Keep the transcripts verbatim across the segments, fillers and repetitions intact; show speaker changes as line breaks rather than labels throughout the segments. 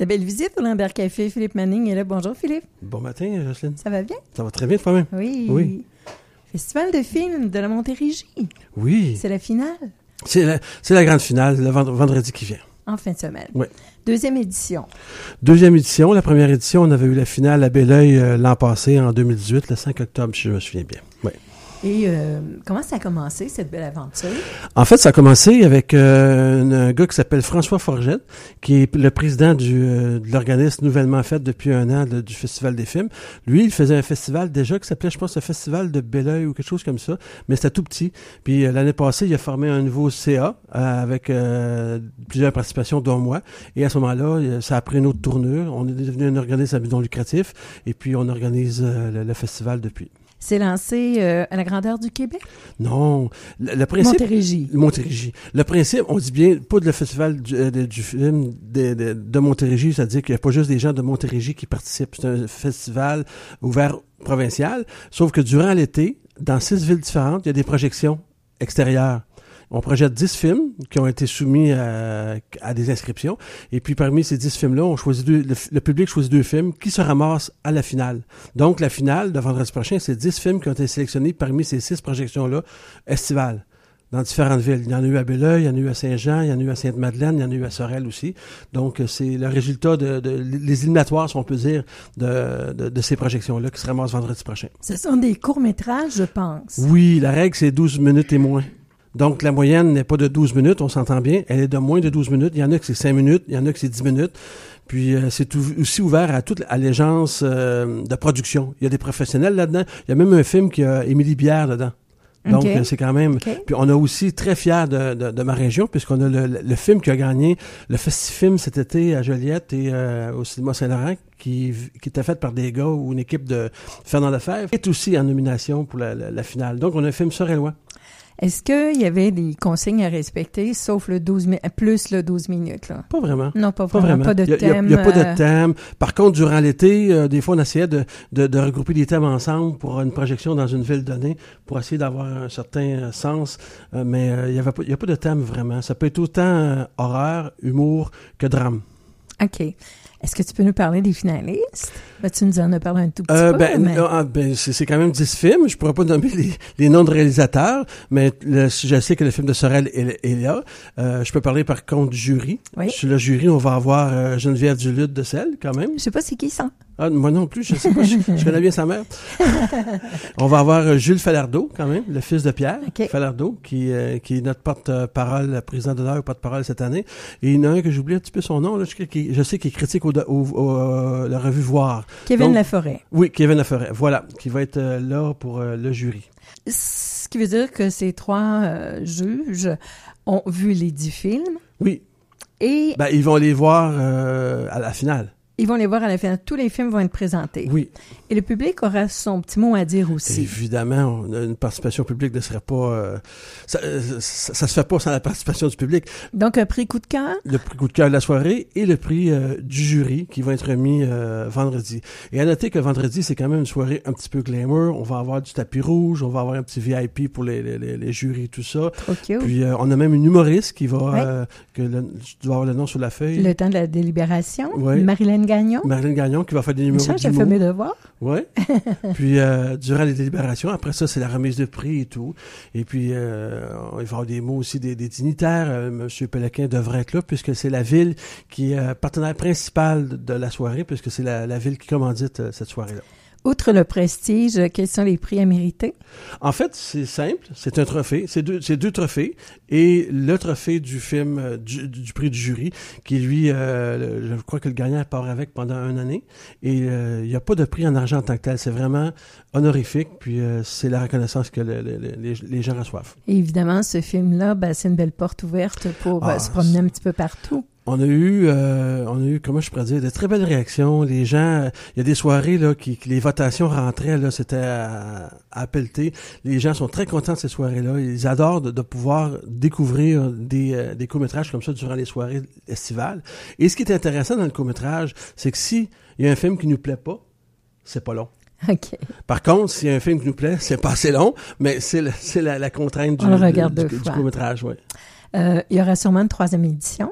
De belles visites au Lambert Café. Philippe Manning est là. Bonjour, Philippe.
Bon matin, Jocelyne.
Ça va bien?
Ça va très bien, toi-même?
Oui.
Oui.
Festival de films de la Montérégie.
Oui.
C'est la finale.
C'est la, c'est la grande finale, le vendredi qui vient.
En fin de semaine.
Oui.
Deuxième édition.
Deuxième édition. La première édition, on avait eu la finale à Belleuil euh, l'an passé, en deux mille dix-huit, le cinq octobre, si je me souviens bien. Oui.
Et euh, comment ça a commencé, cette belle aventure?
En fait, ça a commencé avec euh, un, un gars qui s'appelle François Forgette, qui est le président du, euh, de l'organisme nouvellement fait depuis un an de, du Festival des films. Lui, il faisait un festival déjà qui s'appelait, je pense, le Festival de Belleuil ou quelque chose comme ça, mais c'était tout petit. Puis euh, l'année passée, il a formé un nouveau C A euh, avec euh, plusieurs participations, dont moi. Et à ce moment-là, ça a pris une autre tournure. On est devenu un organisme à but non lucratif et puis on organise euh, le, le festival depuis.
C'est lancé euh, à la grandeur du Québec?
Non. Le, le principe...
Montérégie.
Montérégie. Le principe, on dit bien, pas de le festival du, euh, de, du film de, de, de Montérégie, c'est-à-dire qu'il n'y a pas juste des gens de Montérégie qui participent. C'est un festival ouvert provincial, sauf que durant l'été, dans six villes différentes, il y a des projections extérieures. On projette dix films qui ont été soumis à, à des inscriptions. Et puis, parmi ces dix films-là, on choisit deux, le, le public choisit deux films qui se ramassent à la finale. Donc, la finale de vendredi prochain, c'est dix films qui ont été sélectionnés parmi ces six projections-là estivales dans différentes villes. Il y en a eu à Belleuil, il y en a eu à Saint-Jean, il y en a eu à Sainte-Madeleine, il y en a eu à Sorel aussi. Donc, c'est le résultat de, de les éliminatoires, si on peut dire, de, de, de ces projections-là qui se ramassent vendredi prochain.
Ce sont des courts-métrages, je pense.
Oui, la règle, c'est douze minutes et moins. Donc, la moyenne n'est pas de douze minutes, on s'entend bien. Elle est de moins de douze minutes. Il y en a que c'est cinq minutes, il y en a que c'est dix minutes. Puis, euh, c'est tout, aussi ouvert à toute allégeance euh, de production. Il y a des professionnels là-dedans. Il y a même un film qui a Émilie Bière dedans. Donc, okay. c'est quand même... Okay. Puis, on a aussi très fiers de, de, de ma région, puisqu'on a le, le film qui a gagné le Festifilm cet été à Joliette et euh, au cinéma Saint-Laurent, qui, qui était fait par des gars ou une équipe de Fernand Lefebvre, est aussi en nomination pour la, la, la finale. Donc, on a un film Sorel-Lois.
Est-ce qu'il y avait des consignes à respecter, sauf le douze mi- plus le douze minutes, là?
Pas vraiment.
Non, pas,
pas
vraiment.
vraiment.
Pas de
il
thème.
Il n'y a, a, a pas de thème. Par contre, durant l'été, euh, des fois, on essayait de, de, de regrouper des thèmes ensemble pour une projection dans une ville donnée, pour essayer d'avoir un certain euh, sens. Euh, mais euh, il n'y a, a pas de thème vraiment. Ça peut être autant euh, horreur, humour que drame.
OK. Est-ce que tu peux nous parler des finalistes? Ben, tu nous en as parlé un tout petit
euh,
peu.
Ben,
mais...
euh, ben c'est, c'est quand même dix films. Je pourrais pas nommer les, les noms de réalisateurs, mais le, je sais que le film de Sorel est, est là. Euh, je peux parler par contre du jury.
Oui.
Sur le jury, on va avoir euh, Geneviève Duluth de Selle, quand même.
Je sais pas c'est qui ça.
Ah, moi non plus, je sais pas, je, je connais bien sa mère. On va avoir euh, Jules Falardeau, quand même, le fils de Pierre okay. Falardeau, qui, euh, qui est notre porte-parole, président d'honneur au porte-parole cette année. Et il y en a un que j'oublie un petit peu son nom, là, je, qui, je sais qu'il est critique au, au, au, au la revue Voir.
Kevin
Donc,
Laforêt.
Oui, Kevin Laforêt, voilà, qui va être euh, là pour euh, le jury.
Ce qui veut dire que ces trois euh, juges ont vu les dix films.
Oui.
Et
ben, ils vont les voir euh, à la finale.
Ils vont les voir à la fin. Tous les films vont être présentés.
Oui.
Et le public aura son petit mot à dire aussi.
Évidemment, on a une participation publique ne serait pas... Euh, ça, ça, ça se fait pas sans la participation du public.
Donc, un prix coup de cœur?
Le prix coup de cœur de la soirée et le prix euh, du jury qui va être remis euh, vendredi. Et à noter que vendredi, c'est quand même une soirée un petit peu glamour. On va avoir du tapis rouge, on va avoir un petit V I P pour les, les, les, les jurys, tout ça.
Trop cute.
Puis, euh, on a même une humoriste qui va...
Ouais.
Euh, que le, tu dois avoir le nom sur la feuille.
Le temps de la délibération.
Oui.
Marilyn Gagnon.
Marilyn Gagnon qui va faire des numéros
d'humour. J'ai fait mes devoirs.
Oui. Puis, euh, durant les délibérations, après ça, c'est la remise de prix et tout. Et puis, euh, il va y avoir des mots aussi des, des dignitaires. Euh, M. Pélequin devrait être là, puisque c'est la ville qui est euh, partenaire principal de, de la soirée, puisque c'est la, la ville qui commandite euh, cette soirée-là.
Outre le prestige, quels sont les prix à mériter?
En fait, c'est simple. C'est un trophée. C'est deux, c'est deux trophées. Et le trophée du film, euh, du, du prix du jury, qui lui, euh, je crois que le gagnant part avec pendant une année. Et euh, il n'y a pas de prix en argent en tant que tel. C'est vraiment honorifique. Puis euh, c'est la reconnaissance que le, le, les, les gens reçoivent.
Et évidemment, ce film-là, ben, c'est une belle porte ouverte pour ah, euh, se promener un petit peu partout.
On a eu, euh, on a eu, comment je pourrais dire, de très belles réactions. Les gens, il y a des soirées là qui, qui les votations rentraient là, c'était à, à pelleter. Les gens sont très contents de ces soirées-là. Ils adorent de, de pouvoir découvrir des, euh, des courts-métrages comme ça durant les soirées estivales. Et ce qui est intéressant dans le court-métrage, c'est que si il y a un film qui nous plaît pas, c'est pas long.
Okay.
Par contre, s'il y a un film qui nous plaît, c'est pas assez long, mais c'est, le, c'est la, la contrainte du,
On le regarde
du,
deux
du,
fois.
du court-métrage, ouais.
Euh, il y aura sûrement une troisième édition.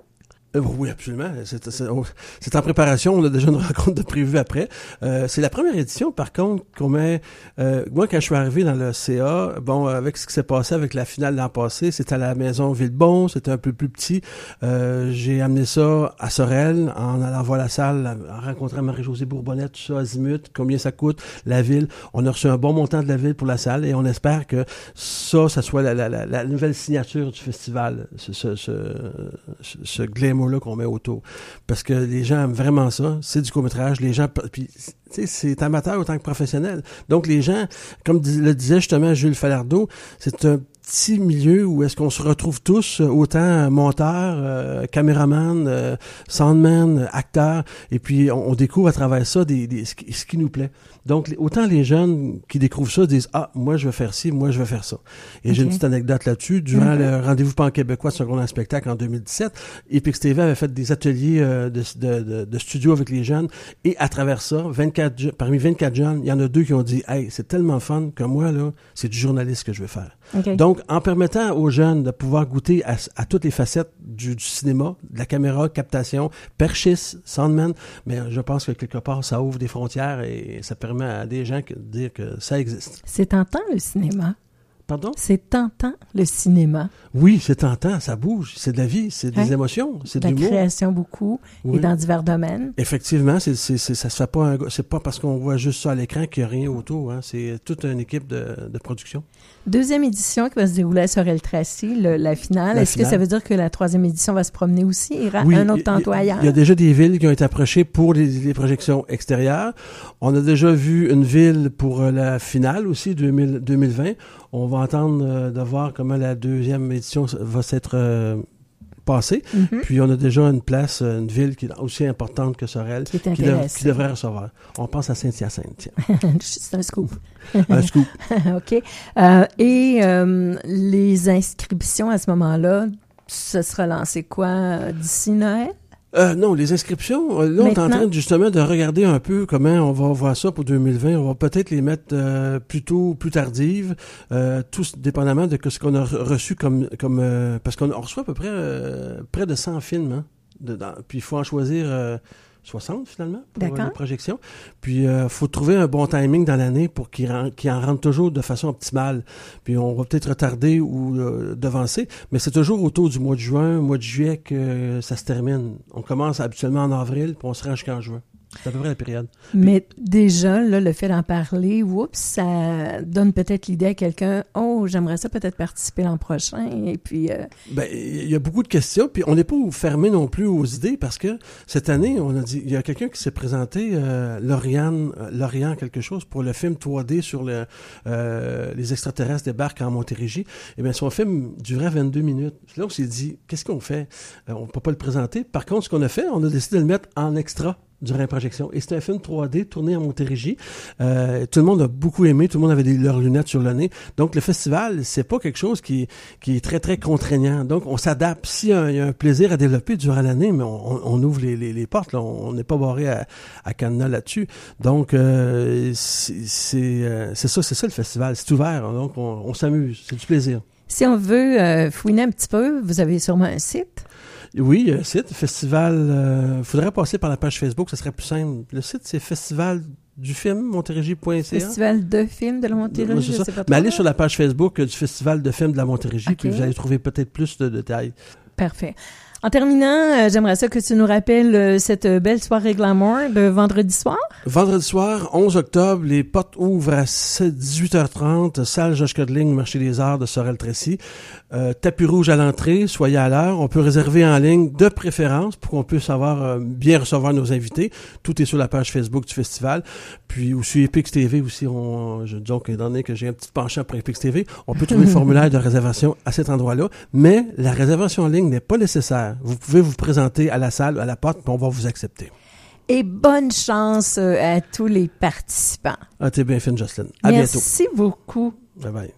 Euh, oui, absolument. C'est, c'est, on, c'est en préparation. On a déjà une rencontre de prévue après. Euh, c'est la première édition, par contre, qu'on met... Euh, moi, quand je suis arrivé dans le C A, bon, avec ce qui s'est passé avec la finale l'an passé, c'était à la maison Villebon, c'était un peu plus petit. Euh, j'ai amené ça à Sorel, en allant voir la salle, en rencontrant Marie-Josée Bourbonnais, tout ça, azimut, combien ça coûte, la ville. On a reçu un bon montant de la ville pour la salle et on espère que ça, ça soit la, la, la, la nouvelle signature du festival, ce, ce, ce, ce, ce glamour là qu'on met autour. Parce que les gens aiment vraiment ça. C'est du court-métrage. Les gens, puis, tu sais, c'est amateur autant que professionnel. Donc, les gens, comme le disait justement Jules Falardeau, c'est un petit milieu où est-ce qu'on se retrouve tous, autant monteurs, euh, caméramans, euh, soundman, acteurs, et puis on, on découvre à travers ça des, des, ce, qui, ce qui nous plaît. Donc, autant les jeunes qui découvrent ça disent « Ah, moi, je vais faire ci, moi, je vais faire ça. » Et okay. J'ai une petite anecdote là-dessus. Durant mm-hmm. le Rendez-vous pan-québécois de secondaire spectacle en deux mille dix-sept, Epix T V avait fait des ateliers euh, de, de, de, de studio avec les jeunes, et à travers ça, vingt-quatre, parmi vingt-quatre jeunes, il y en a deux qui ont dit « Hey, c'est tellement fun que moi, là, c'est du journaliste que je veux faire. Okay. » Donc, en permettant aux jeunes de pouvoir goûter à, à toutes les facettes du, du cinéma, de la caméra, captation, perchiste, soundman, mais je pense que quelque part, ça ouvre des frontières et ça permet à des gens de dire que ça existe.
C'est tentant, le cinéma.
Pardon?
C'est tentant, le cinéma.
Oui, c'est tentant, ça bouge, c'est de la vie, c'est des hein? émotions, c'est de l'humour.
La création beaucoup, oui. Et dans divers domaines.
Effectivement, c'est, c'est, c'est, ça se fait pas, un, c'est pas parce qu'on voit juste ça à l'écran qu'il n'y a rien autour, hein. C'est toute une équipe de, de production. Deuxième
édition qui va se dérouler à Sorel-Tracy, le, la finale. La Est-ce finale. que ça veut dire que la troisième édition va se promener aussi? Il y aura oui, un autre tantôt ailleurs?
Il y a déjà des villes qui ont été approchées pour les, les projections extérieures. On a déjà vu une ville pour la finale aussi, deux mille, deux mille vingt. On va attendre euh, de voir comment la deuxième édition va s'être euh, passée. Mm-hmm. Puis on a déjà une place, une ville qui est aussi importante que Sorel, qui, qui, de, qui devrait recevoir. On pense à Saint-Hyacinthe, tiens.
C'est un scoop.
Un scoop.
OK. Euh, et euh, les inscriptions à ce moment-là, ce sera lancé quoi, d'ici Noël?
Euh, non, les inscriptions, là, on est en train justement de regarder un peu comment on va voir ça pour deux mille vingt. On va peut-être les mettre euh, plutôt plus tardives, euh, tous dépendamment de ce qu'on a reçu comme... comme euh, parce qu'on reçoit à peu près euh, près de cent films, hein, dedans. Puis il faut en choisir... Euh, soixante finalement pour D'accord. les projections. Puis il euh, faut trouver un bon timing dans l'année pour qu'il, ren- qu'il en rentre toujours de façon optimale. Puis on va peut-être retarder ou euh, devancer, mais c'est toujours autour du mois de juin, mois de juillet que euh, ça se termine. On commence habituellement en avril, puis on se rend jusqu'en juin. C'est à peu près la période.
Mais puis, déjà, là, le fait d'en parler, oups, ça donne peut-être l'idée à quelqu'un, oh, j'aimerais ça peut-être participer l'an prochain, et puis... Euh...
Ben, il y a beaucoup de questions, puis on n'est pas fermé non plus aux idées, parce que cette année, on a dit, il y a quelqu'un qui s'est présenté, euh, Lauriane, Lauriane quelque chose, pour le film trois D sur le, euh, les extraterrestres débarquent en Montérégie. Eh bien, son film durait vingt-deux minutes. Là, on s'est dit, qu'est-ce qu'on fait? Euh, on ne peut pas le présenter. Par contre, ce qu'on a fait, on a décidé de le mettre en extra durant la projection. Et c'était un film trois D tourné en Montérégie. Euh, tout le monde a beaucoup aimé, tout le monde avait des, leurs lunettes sur le nez. Donc, le festival, c'est pas quelque chose qui, qui est très, très contraignant. Donc, on s'adapte. S'il y a un, il y a un plaisir à développer durant l'année, mais on, on ouvre les, les, les portes, là. On n'est pas barré à, à cadenas là-dessus. Donc, euh, c'est, c'est, euh, c'est ça, c'est ça le festival. C'est ouvert. Donc, on, on s'amuse. C'est du plaisir.
Si on veut euh, fouiner un petit peu, vous avez sûrement un site?
Oui, il y a un site, festival... Il euh, faudrait passer par la page Facebook, ça serait plus simple. Le site, c'est festival du film, montérégie point c a.
Festival de film de la Montérégie, je sais pas trop.
Mais allez sur la page Facebook du Festival de film de la Montérégie, okay. Puis vous allez trouver peut-être plus de détails.
Parfait. En terminant, euh, j'aimerais ça que tu nous rappelles euh, cette belle soirée glamour de vendredi soir.
Vendredi soir, onze octobre, les portes ouvrent à dix-huit heures trente, salle Josh Codling, Marché des Arts de Sorel-Tracy. Euh, tapis rouge à l'entrée, soyez à l'heure. On peut réserver en ligne de préférence pour qu'on puisse avoir euh, bien recevoir nos invités. Tout est sur la page Facebook du festival. Puis aussi Epix T V aussi, on, je, donc étant donné que j'ai un petit penchant pour Epix T V, on peut trouver le formulaire de réservation à cet endroit-là. Mais la réservation en ligne n'est pas nécessaire. Vous pouvez vous présenter à la salle, à la porte, puis on va vous accepter.
Et bonne chance à tous les participants.
Ah, t'es bien fine, Jocelyne. À
Merci
bientôt.
Merci beaucoup.
Bye bye.